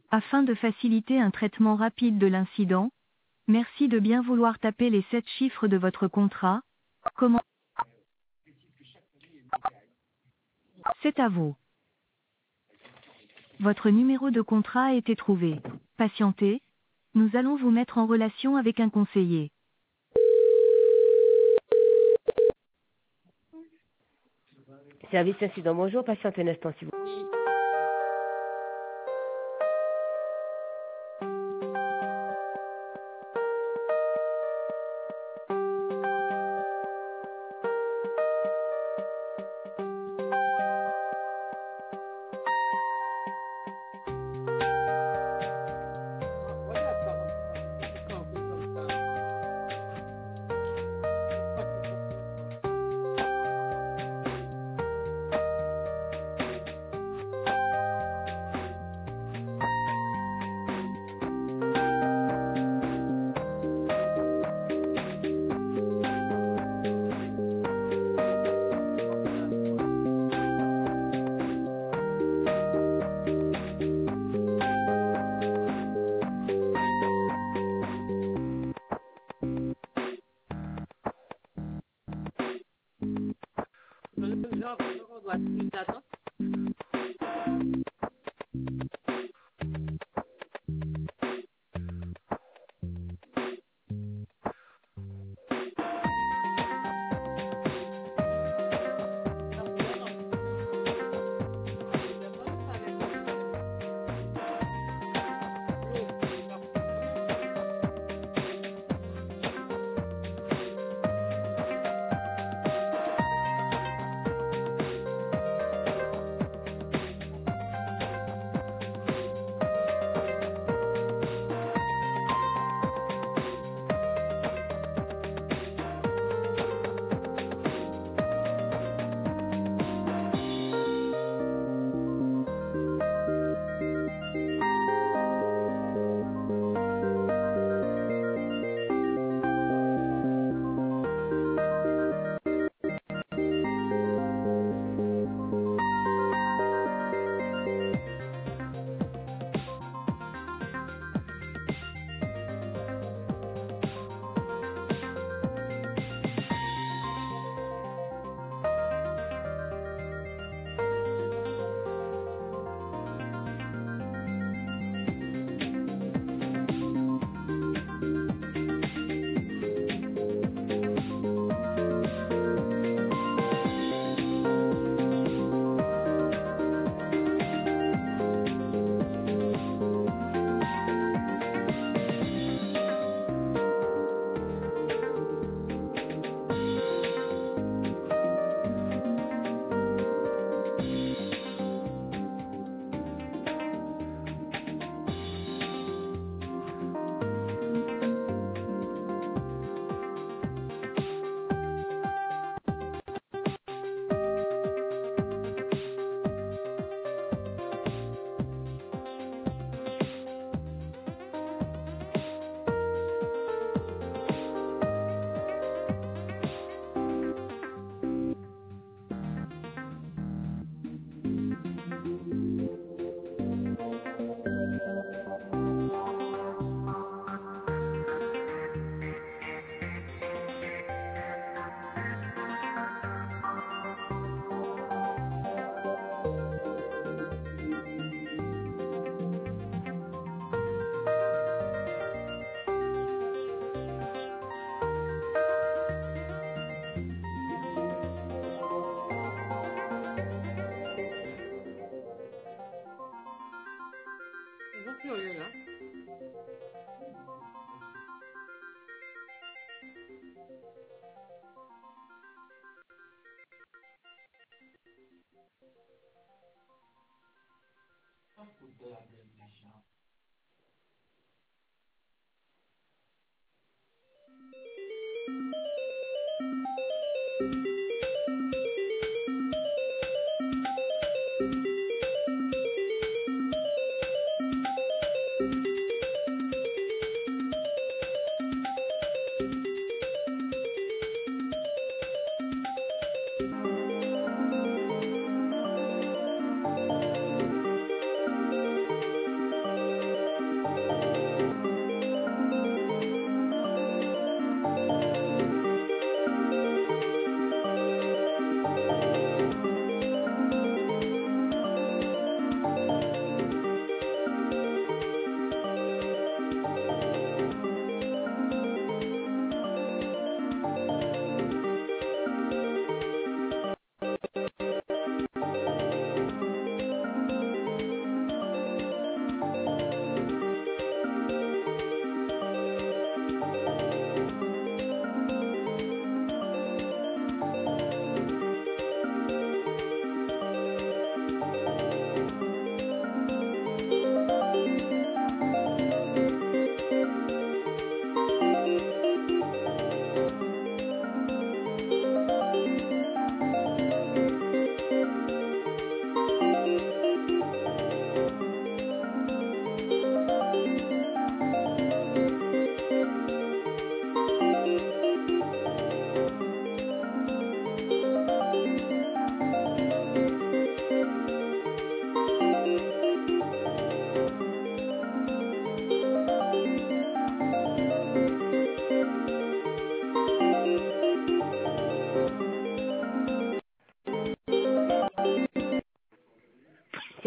Afin de faciliter un traitement rapide de l'incident, merci de bien vouloir taper les 7 chiffres de votre contrat. Comment? C'est à vous. Votre numéro de contrat a été trouvé. Patientez. Nous allons vous mettre en relation avec un conseiller. Service incident, bonjour, patientez un instant s'il vous plaît.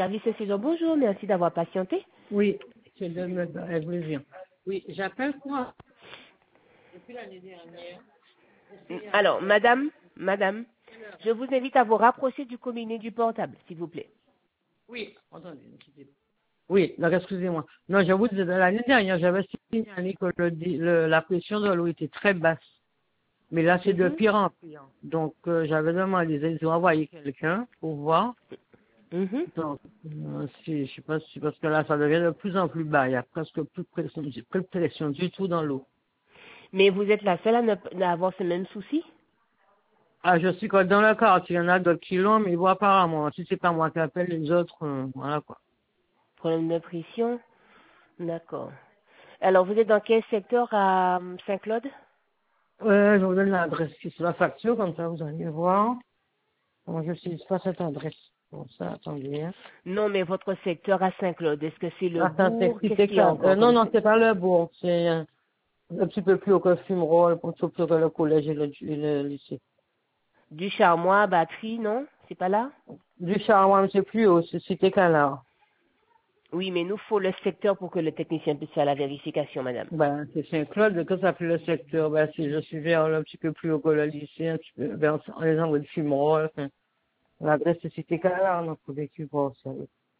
service et séjour, bonjour, merci d'avoir patienté. Oui, c'est de Evolution. Oui, j'appelle quoi? Depuis l'année dernière. Alors, madame, je vous invite à vous rapprocher du combiné du portable, s'il vous plaît. Oui, attendez, ne quittez pas. Oui, donc excusez-moi. Non, je vous disais, l'année dernière, j'avais signalé que la pression de l'eau était très basse. Mais là, c'est de pire en pire. Donc, j'avais demandé, ils ont envoyé quelqu'un pour voir. Mhm. Donc, je sais pas si parce que là, ça devient de plus en plus bas. Il y a presque plus de pression du tout dans l'eau. Mais vous êtes la seule à avoir ce même souci? Ah, je suis que dans le quartier, il y en a d'autres qui l'ont, mais bon, apparemment, si c'est pas moi qui appelle les autres, voilà quoi. Problème de pression? D'accord. Alors, vous êtes dans quel secteur à Saint-Claude? Je vous donne l'adresse qui est sur la facture, comme ça vous allez voir. Moi, je sais pas cette adresse. Bon, ça, attendez. Hein. Non, mais votre secteur à Saint-Claude, est-ce que c'est le Ah, ça, bourg? Qu'est-ce qu'il y a encore non, comme non, c'est? c'est pas le bourg. C'est un petit peu plus haut que Fumerol, pour tout plus que le collège et le lycée. Du Charmois, Batterie, non? C'est pas là? Du Charmois, c'est plus haut, c'est Cité Canard. Oui, mais nous faut le secteur pour que le technicien puisse faire la vérification, madame. Ben, c'est Saint-Claude, que ça fait le secteur? Ben, si je suis vers un petit peu plus haut que le lycée, un petit peu vers les angles de Fumerol, enfin, l'adresse c'est Cité Canard, donc faut vécu pour ça.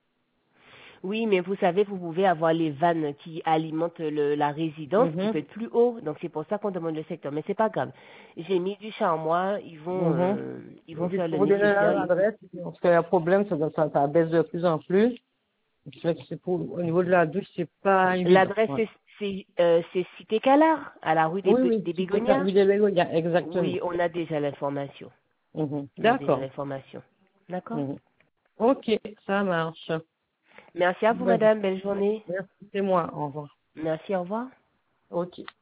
Oui, mais vous savez, vous pouvez avoir les vannes qui alimentent la résidence qui peut être plus haut. Donc c'est pour ça qu'on demande le secteur. Mais c'est pas grave. J'ai mis du Charmois. Ils vont Donc, il faire le faut vous donner nécessaire. l'adresse, parce qu'il y a un problème, ça baisse de plus en plus. Je sais que c'est au niveau de la douche, c'est pas évident. L'adresse Ouais. c'est Cité Calard, à la rue Oui, des Cité Canard, Bégonias. rue des Bégonias, exactement. Oui, on a déjà l'information. On a déjà D'accord. l'information. D'accord. Ok, ça marche. Merci à vous, Ouais. madame. Belle journée. Merci, c'est moi. Au revoir. Merci. Au revoir. Ok.